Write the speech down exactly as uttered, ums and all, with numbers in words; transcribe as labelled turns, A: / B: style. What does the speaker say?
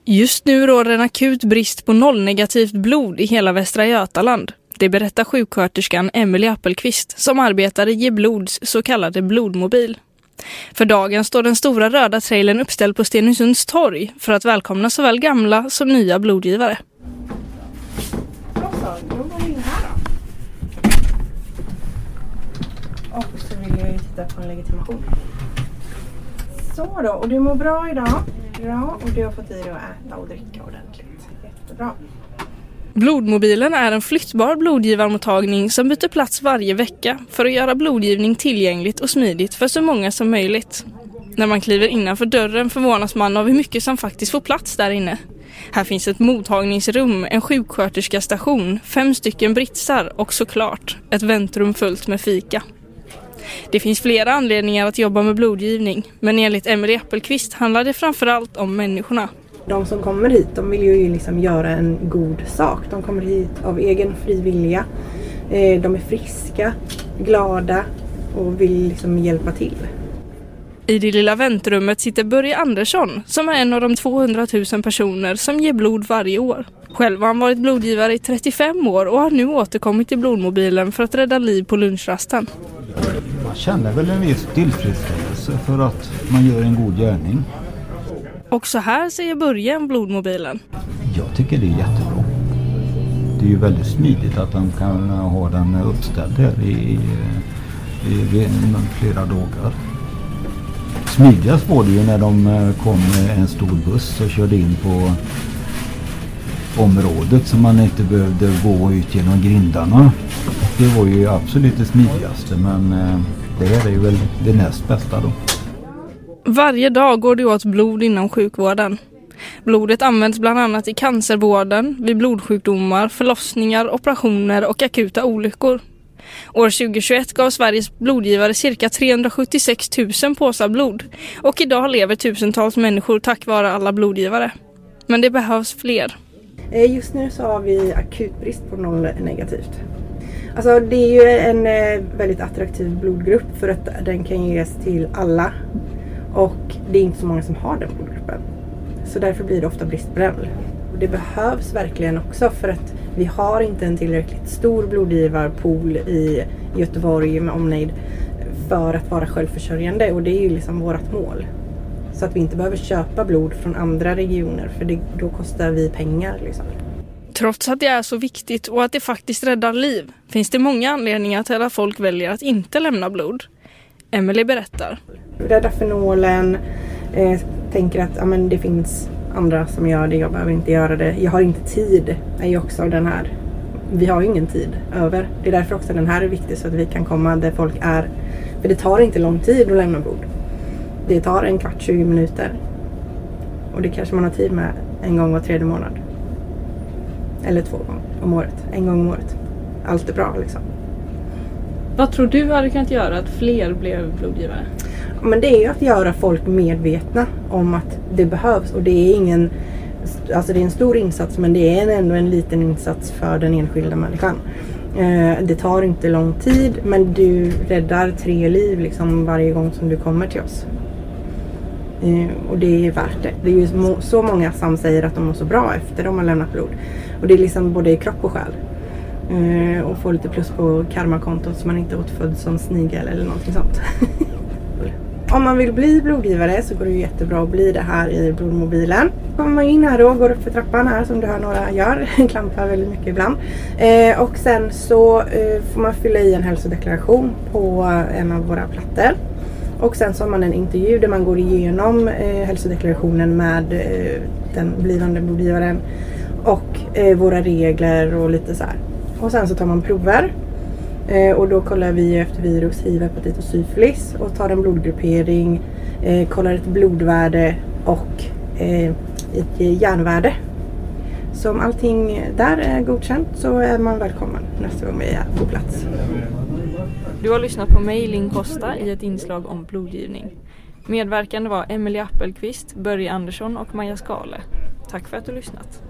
A: Just nu råder en akut brist på nollnegativt blod i hela Västra Götaland. Det berättar sjuksköterskan Emelie Appelqvist som arbetar i Ge Blods så kallade blodmobil. För dagen står den stora röda trailern uppställd på Stenungsunds torg för att välkomna såväl gamla som nya blodgivare.
B: Och så vill jag ju titta på en legitimation. Så då, och du mår bra idag. Bra, och du har fått i dig att äta och dricka ordentligt. Jättebra.
A: Blodmobilen är en flyttbar blodgivarmottagning som byter plats varje vecka för att göra blodgivning tillgängligt och smidigt för så många som möjligt. När man kliver innanför dörren förvånas man av hur mycket som faktiskt får plats där inne. Här finns ett mottagningsrum, en sjuksköterskastation, fem stycken britsar och såklart ett väntrum fullt med fika. Det finns flera anledningar att jobba med blodgivning, men enligt Emelie Appelqvist handlar det framförallt om människorna.
B: De som kommer hit, de vill ju liksom göra en god sak. De kommer hit av egen fri vilja. De är friska, glada och vill liksom hjälpa till.
A: I det lilla väntrummet sitter Börje Andersson som är en av de tvåhundratusen personer som ger blod varje år. Själv har han varit blodgivare i trettiofem år och har nu återkommit till blodmobilen för att rädda liv på lunchrasten.
C: Man känner väl en viss tillfredsställelse för att man gör en god gärning.
A: Och så här säger Börje om blodmobilen.
C: Jag tycker det är jättebra. Det är ju väldigt smidigt att de kan ha den uppställd här i, i, i, i flera dagar. Smidigast var det ju när de kom med en stor buss och körde in på området så man inte behövde gå ut genom grindarna. Det var ju absolut det smidigaste, men det här är ju väl det näst bästa då.
A: Varje dag går det åt blod inom sjukvården. Blodet används bland annat i cancervården, vid blodsjukdomar, förlossningar, operationer och akuta olyckor. År tjugohundratjugoett gav Sveriges blodgivare cirka trehundrasjuttiosex tusen påsar blod och idag lever tusentals människor tack vare alla blodgivare. Men det behövs fler.
B: Just nu så har vi akut brist på noll negativt. Alltså det är ju en väldigt attraktiv blodgrupp för att den kan ges till alla och det är inte så många som har den blodgruppen. Så därför blir det ofta brist på den. Och det behövs verkligen också för att vi har inte en tillräckligt stor blodgivarpool i Göteborg med omnejd för att vara självförsörjande och det är ju liksom vårt mål. Så att vi inte behöver köpa blod från andra regioner för det, då kostar vi pengar liksom.
A: Trots att det är så viktigt och att det faktiskt räddar liv finns det många anledningar till att folk väljer att inte lämna blod. Emelie berättar.
B: Rädda fenolen, eh, tänker att ja, men det finns andra som gör det, jag behöver inte göra det. Jag har inte tid, är ju också den här. Vi har ju ingen tid över. Det är därför också den här är viktig så att vi kan komma där folk är. För det tar inte lång tid att lämna blod. Det tar en kvart, tjugo minuter. Och det kanske man har tid med en gång var tredje månad. Eller två gånger om året. En gång om året. Allt är bra liksom.
A: Vad tror du hade kunnat göra att fler blev blodgivare?
B: Men det är ju att göra folk medvetna om att det behövs. Och det är ingen, alltså det är en stor insats men det är ändå en liten insats för den enskilda människan. Eh, det tar inte lång tid men du räddar tre liv liksom varje gång som du kommer till oss. Eh, och det är värt det. Det är ju så många som säger att de mår så bra efter de har lämnat blod. Och det är liksom både i kropp och själ. Eh, och få lite plus på karmakontot så man inte är återfödd som snigel eller någonting sånt. Om man vill bli blodgivare så går det ju jättebra att bli det här i blodmobilen. Kommer man in här och går upp för trappan här som du hör några gör. Klampar väldigt mycket ibland. Eh, och sen så eh, får man fylla i en hälsodeklaration på en av våra plattor. Och sen så har man en intervju där man går igenom eh, hälsodeklarationen med eh, den blivande blodgivaren. Och eh, våra regler och lite så här. Och sen så tar man prover. Eh, och då kollar vi efter virus, hiv, hepatit och syfilis. Och tar en blodgruppering. Eh, kollar ett blodvärde och eh, ett järnvärde. Så om allting där är godkänt så är man välkommen nästa gång vi är på plats.
A: Du har lyssnat på mig, Linn Costa, i ett inslag om blodgivning. Medverkande var Emelie Appelqvist, Börje Andersson och Maja Skale. Tack för att du lyssnat.